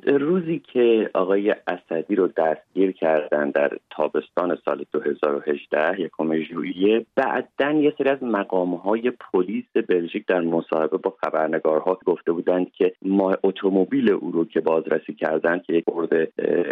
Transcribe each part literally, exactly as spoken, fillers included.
روزی که آقای اسدی رو دستگیر کردن در تابستان سال دو هزار و هجده یکم ژوئیه، بعداً یه سری از مقام‌های پلیس بلژیک در مصاحبه با خبرنگارها گفته بودند که ما اتومبیل او رو که بازرسی کردن که یک برد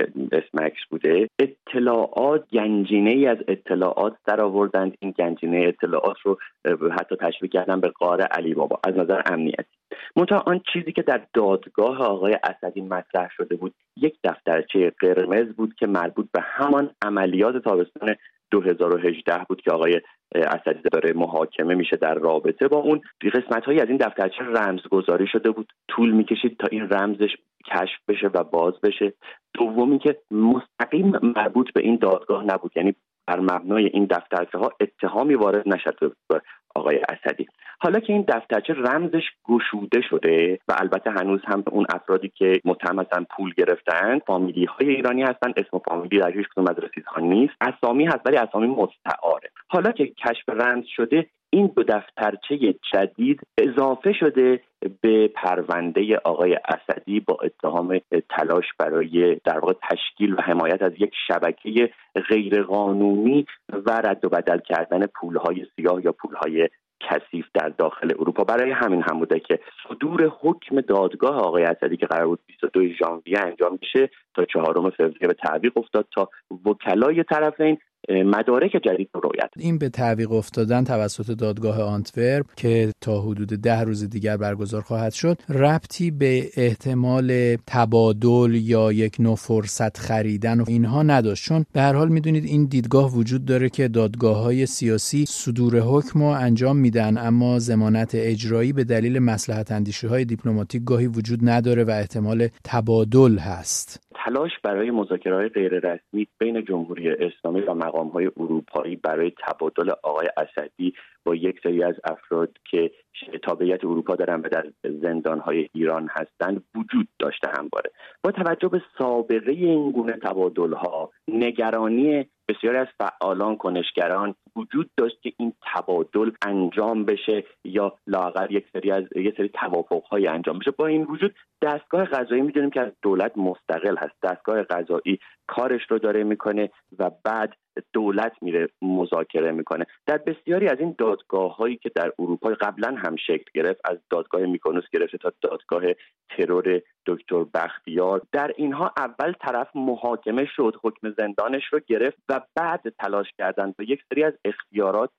اسمکس بوده، اطلاعات گنجینه‌ای از اطلاعات در آوردند. این گنجینه اطلاعات رو حتی تشبیه کردن به غار علی بابا از نظر امنیتی. منتها آن چیزی که در دادگاه آقای اسدی مطرح شده بود یک دفترچه قرمز بود که مربوط به همان عملیات تابستان دو هزار و هجده بود که آقای اسدی داره محاکمه میشه. در رابطه با اون قسمت‌هایی از این دفترچه رمزگذاری شده بود، طول میکشید تا این رمزش کشف بشه و باز بشه. دومی که مستقیم مربوط به این دادگاه نبود، یعنی بر مبنای این دفترچه ها اتهامی وارد نشده بود آقای اسدی. حالا که این دفترچه رمزش گشوده شده و البته هنوز هم اون افرادی که متهم هستن پول گرفتن فامیلی های ایرانی هستن، اسم و فامیلی در هیچ کدوم از رسیدها نیست، اسامی هست ولی اسامی مستعاره. حالا که کشف رمز شده، این دو دفترچه جدید اضافه شده به پرونده آقای اسدی با اتهام تلاش برای در واقع تشکیل و حمایت از یک شبکه غیرقانونی و رد و بدل کردن پولهای سیاه یا پولهای کثیف در داخل اروپا. برای همین هم بوده که صدور حکم دادگاه آقای اسدی که قرار بود بیست و دو ژانویه انجام بشه تا چهارم فوریه به تعویق افتاد تا وکلای طرفین مدارک جدید رو رویت. این به تعویق افتادن توسط دادگاه آنتورپ که تا حدود ده روز دیگر برگزار خواهد شد ربطی به احتمال تبادل یا یک نوع فرصت خریدن و اینها نداشت، چون به هر حال میدونید این دیدگاه وجود داره که دادگاه‌های سیاسی صدور حکم رو انجام میدن اما ضمانت اجرایی به دلیل مصلحت اندیشی‌های دیپلماتیک گاهی وجود نداره و احتمال تبادل هست. تلاش برای مذاکره‌های غیررسمی بین جمهوری اسلامی و مقام‌های اروپایی برای تبادل آقای اسدی با یک سری از افراد که تابعیت اروپا دارن و در زندان‌های ایران هستند وجود داشته همواره. با توجه به سابقه این گونه تبادل‌ها، نگرانی بسیاری از فعالان کنشگران وجود داشت که این تبادل انجام بشه یا لااقل یک سری از یک سری توافق‌های انجام بشه. با این وجود دستگاه قضایی می‌دونیم که از دولت مستقل هست. دستگاه قضایی کارش رو داره میکنه و بعد دولت میره مذاکره میکنه. در بسیاری از این دادگاه‌هایی که در اروپا قبلا هم شکل گرفت، از دادگاه میکونوس گرفته تا دادگاه ترور دکتر بختیار، در اینها اول طرف محاکمه شد، حکم زندانش رو گرفت و بعد تلاش کردن تا یک سری از اختیارات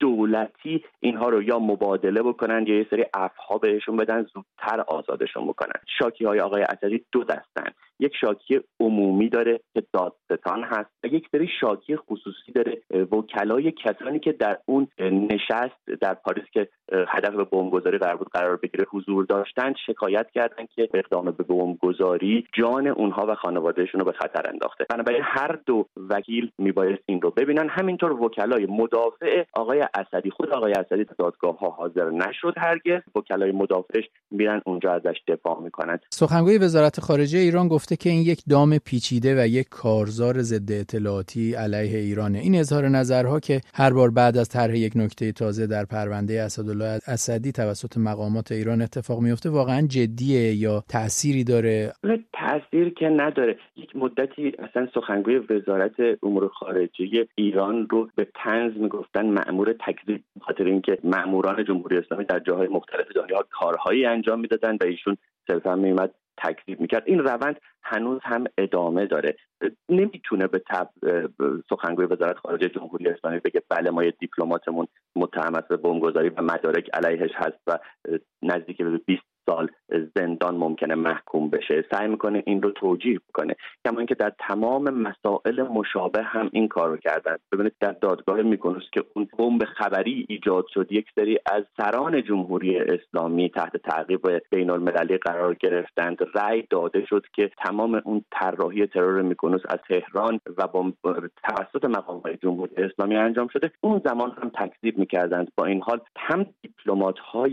دولتی اینها رو یا مبادله بکنن یا یک سری عفوها بهشون بدن، زودتر آزادشون بکنن. شاکی‌های آقای اسدی دو دستن، یک شاکی عمومی داره که دادستان هست و یک سری شاکی خصوصی داره، وکلای کسانی که در اون نشست در پاریس که هدف به بمبگذاری قرار بود قرار بگیره حضور داشتند، شکایت کردند که اقدام به بمبگذاری جان اونها و خانوادهشون رو به خطر انداخته. بنابراین هر دو وکیل میبایست این رو ببینن. همینطور وکلای مدافع آقای اسدی، خود آقای اسدی در دادگاه ها حاضر نشد هرگز، وکلای مدافعش میرن اونجا ازش دفاع میکنن. سخنگوی وزارت خارجه ایران گفته که این یک دام پیچیده و یک کارزار ضد اطلاعاتی علیه ایرانه. این اظهار نظرها که هر بار بعد از طرح یک نکته تازه در پرونده اسدالله اسدی توسط مقامات ایران اتفاق میفته واقعا جدیه یا تأثیری داره؟ تأثیر که نداره. یک مدتی اصلا سخنگوی وزارت امور خارجه ایران رو به طنز میگفتن مأمور تکذیب، خاطر اینکه مأموران جمهوری اسلامی در جاهای مختلف دنیا کارهایی انجام میدادن و ایشون صرفا میومد تکذیب میکرد. این روند هنوز هم ادامه داره. نمیتونه به تب سخنگوی وزارت خارجه جمهوری اسلامی بگه بله ما یه دیپلماتمون متهم است به بمبگذاری و مدارک علیهش هست و نزدیک به بیست سال زندان ممکنه محکوم بشه. سعی میکنه این رو توجیه کنه، کما اینکه در تمام مسائل مشابه هم این کار رو کردن. ببینید در دادگاه میکونوس که اون بمب خبری ایجاد شد، یک سری از سران جمهوری اسلامی تحت تعقیب بین المللی قرار گرفتند، رأی داده شد که تمام اون طراحی ترور میکونوس از تهران و با توسط مقامات جمهوری اسلامی انجام شده. اون زمان هم تکذیب میکردند. با این حال هم دیپلمات‌های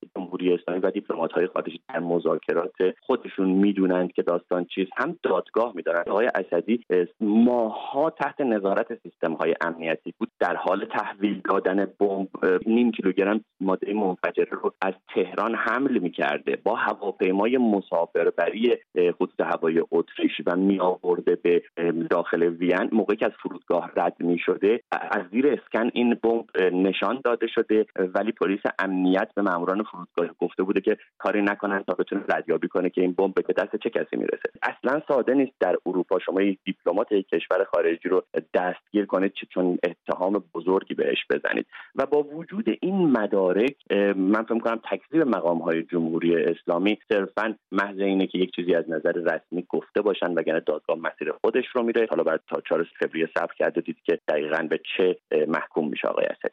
جمهوری اسلامی و دیپلمات‌های خارجی در مذاکرات خودشون میدونند که داستان چیست، هم دادگاه میدارند. آقای اسدی ماه‌ها تحت نظارت سیستم‌های امنیتی بود، در حال تحویل دادن بمب نیم کیلوگرم ماده منفجره رو از تهران حمل می‌کرده، با هواپیمای مسافربری حدود هوایی اتریش و می‌آورده به داخل وین. موقعی که از فرودگاه رد می‌شده از زیر اسکن این بمب نشان داده شده، ولی پلیس امنیت به ماموران فرودگاه گفته بوده که کاری نکنن تا بتونه ردیابی کنه که این بمب به دست چه کسی میرسه. اصلا ساده نیست در اروپا شما یک دیپلمات یک کشور خارجی رو دستگیر کنید چون اتهام بزرگی بهش بزنید. و با وجود این مدارک من فکر می‌کنم تکذیب مقام‌های جمهوری اسلامی صرفاً محض اینه که یک چیزی از نظر رسمی گفته باشن، وگرنه دادگاه مسیر خودش رو میره. حالا بعد تا چهارم فوریه صبر کرده دید که دقیقاً به چه محکوم میشه آقای اسدی.